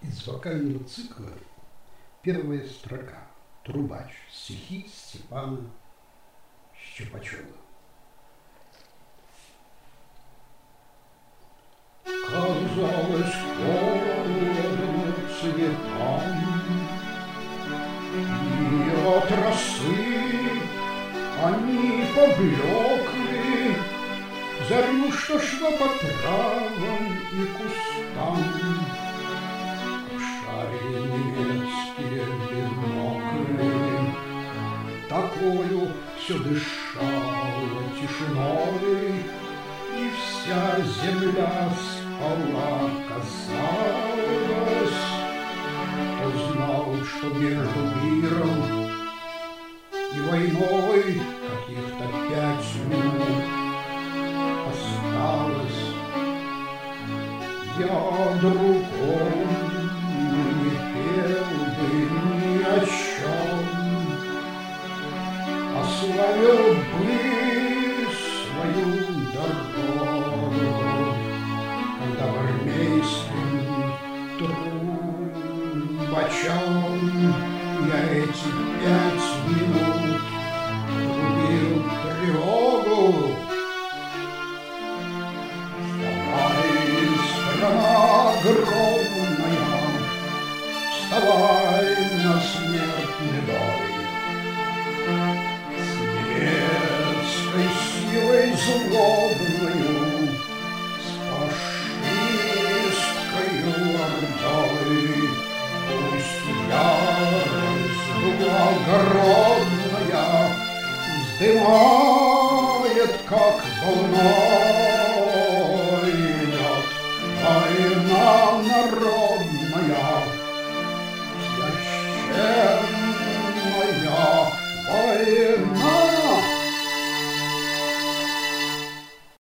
Из вокального цикла первая строка. Трубач. Стихи Степана Щипачева. Казалось, холодно цветам, и от росы они поблекли, зарю, что шла по травам и кустам. Обшарили немецкие бинокли, такою все дышало тишиной, и вся земля спала, казалось. Кто знал, что между миром и войной каких-то 5 минут осталось. Я другом не пел бы ни о чем, ославил бы свою дорогу, когда в армейским трубачом я эти 5 минут трубил тревогу. Страна огромная, вставай на смертный бой. С немецкой силой злобною, с фашистскою ордой, пусть ярость благородная вздымает, как волна,